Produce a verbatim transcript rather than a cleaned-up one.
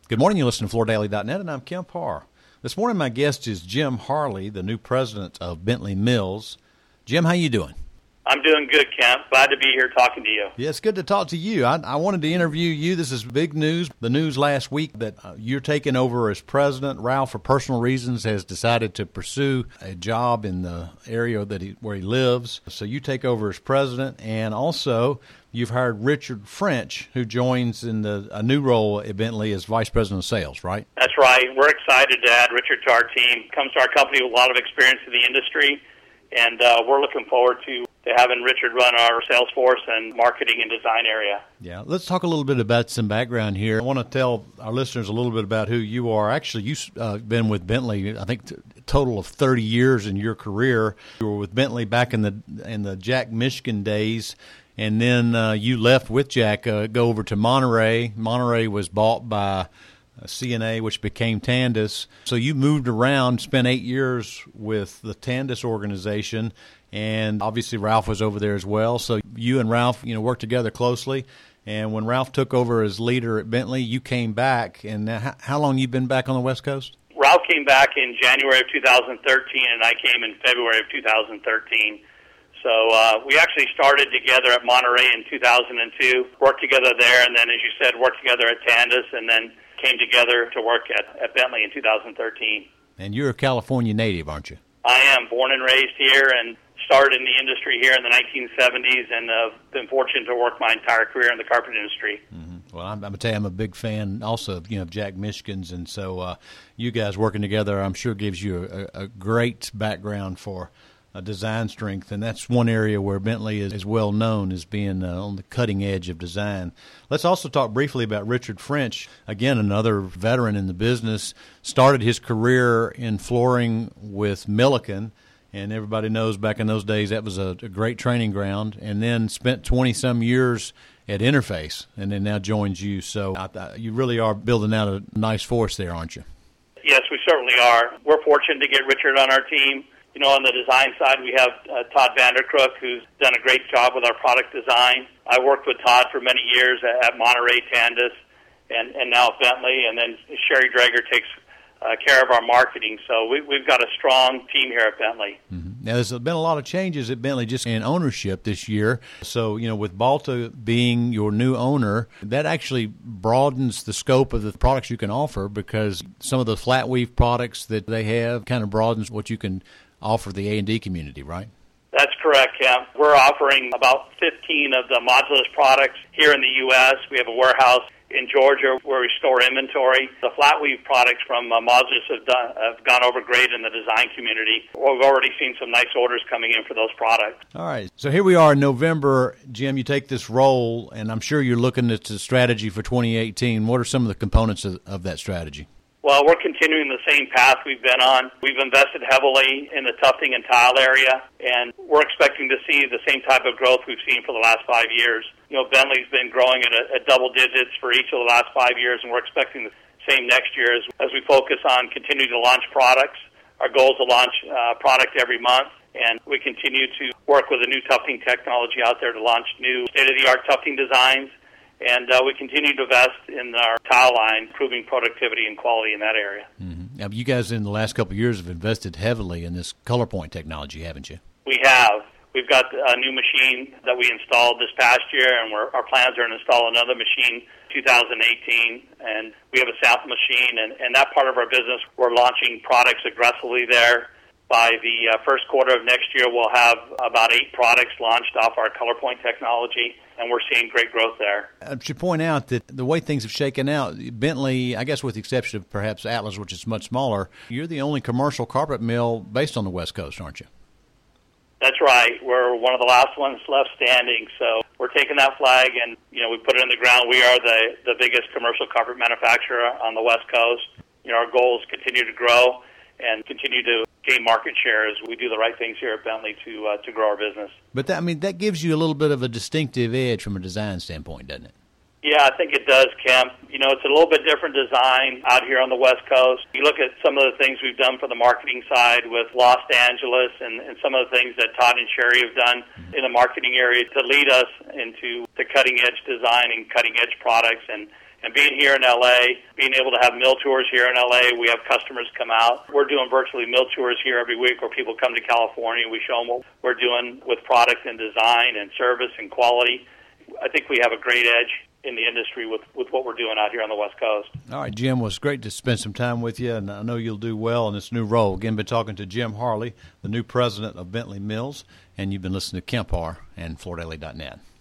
Good morning. You listen to Florida Daily dot net, and I'm Kemp Harr. This morning, my guest is Jim Harley, the new president of Bentley Mills. Jim, how you doing? I'm doing good, Kemp. Glad to be here talking to you. Yeah, it's good to talk to you. I, I wanted to interview you. This is big news. The news last week that uh, you're taking over as president. Ralph, for personal reasons, has decided to pursue a job in the area that he, where he lives. So you take over as president, and also you've hired Richard French, who joins in the a new role at Bentley as vice president of sales, right? That's right. We're excited to add Richard to our team. Comes to our company with a lot of experience in the industry, and uh, we're looking forward to to having Richard run our sales force and marketing and design area. Yeah, let's talk a little bit about some background here. I want to tell our listeners a little bit about who you are. Actually, you've uh, been with Bentley, I think, a total of thirty years in your career. You were with Bentley back in the in the Jack Michigan days, and then uh, you left with Jack, uh, go over to Monterey. Monterey was bought by C N A, which became Tandis. So you moved around, spent eight years with the Tandis organization, and obviously Ralph was over there as well. So you and Ralph, you know, worked together closely. And when Ralph took over as leader at Bentley, you came back. And how, how long you been back on the West Coast? Ralph came back in January of two thousand thirteen, and I came in February of two thousand thirteen. So uh, we actually started together at Monterey in two thousand two, worked together there, and then, as you said, worked together at Tandis, and then came together to work at, at Bentley in two thousand thirteen. And you're a California native, aren't you? I am, born and raised here, and started in the industry here in the nineteen seventies, and uh, been fortunate to work my entire career in the carpet industry. Mm-hmm. Well, I'm, I'm going to tell you, I'm a big fan also of, you know, of Jack Michigan's, and so uh, you guys working together, I'm sure gives you a, a great background for uh, design strength, and that's one area where Bentley is, is well known as being uh, on the cutting edge of design. Let's also talk briefly about Richard French, again, another veteran in the business, started his career in flooring with Milliken. And everybody knows back in those days that was a, a great training ground, and then spent twenty-some years at Interface, and then now joins you. So I, I, you really are building out a nice force there, aren't you? Yes, we certainly are. We're fortunate to get Richard on our team. You know, on the design side, we have uh, Todd Vandercrook, who's done a great job with our product design. I worked with Todd for many years at, at Monterey, Tandis, and, and now at Bentley, and then Sherry Drager takes Uh, care of our marketing. So we, we've got a strong team here at Bentley. Mm-hmm. Now, there's been a lot of changes at Bentley just in ownership this year. So, you know, with Balta being your new owner, that actually broadens the scope of the products you can offer, because some of the flat weave products that they have kind of broadens what you can offer the A and D community, right? That's correct, Kemp. We're offering about fifteen of the Modulus products here in the U S We have a warehouse in Georgia where we store inventory. The flat weave products from uh, Modulus have, done, have gone over great in the design community. We've already seen some nice orders coming in for those products. All right. So here we are in November. Jim, you take this role, and I'm sure you're looking at the strategy for twenty eighteen. What are some of the components of, of that strategy? Well, we're continuing the same path we've been on. We've invested heavily in the tufting and tile area, and we're expecting to see the same type of growth we've seen for the last five years. You know, Bentley's been growing at, a, at double digits for each of the last five years, and we're expecting the same next year as, as we focus on continuing to launch products. Our goal is to launch uh, product every month, and we continue to work with a new tufting technology out there to launch new state-of-the-art tufting designs. And uh, we continue to invest in our tile line, improving productivity and quality in that area. Mm-hmm. Now, you guys in the last couple of years have invested heavily in this ColorPoint technology, haven't you? We have. We've got a new machine that we installed this past year, and we're, our plans are to install another machine two thousand eighteen. And we have a sample machine, and, and that part of our business, we're launching products aggressively there. By the uh, first quarter of next year, we'll have about eight products launched off our ColorPoint technology, and we're seeing great growth there. I should point out that the way things have shaken out, Bentley, I guess with the exception of perhaps Atlas, which is much smaller, you're the only commercial carpet mill based on the West Coast, aren't you? That's right. We're one of the last ones left standing, so we're taking that flag and, you know, we put it in the ground. We are the, the biggest commercial carpet manufacturer on the West Coast. You know, our goal is to continue to grow and continue to gain market share as we do the right things here at Bentley to uh, to grow our business. But that, I mean, that gives you a little bit of a distinctive edge from a design standpoint, doesn't it? Yeah, I think it does, Kemp. You know, it's a little bit different design out here on the West Coast. You look at some of the things we've done for the marketing side with Los Angeles and, and some of the things that Todd and Sherry have done mm-hmm. in the marketing area to lead us into the cutting-edge design and cutting-edge products and And being here in L A, being able to have mill tours here in L A, we have customers come out. We're doing virtually mill tours here every week where people come to California. We show them what we're doing with product and design and service and quality. I think we have a great edge in the industry with, with what we're doing out here on the West Coast. All right, Jim, well, it's great to spend some time with you, and I know you'll do well in this new role. Again, been talking to Jim Harley, the new president of Bentley Mills, and you've been listening to Kemp Harr and Florida Daily dot net.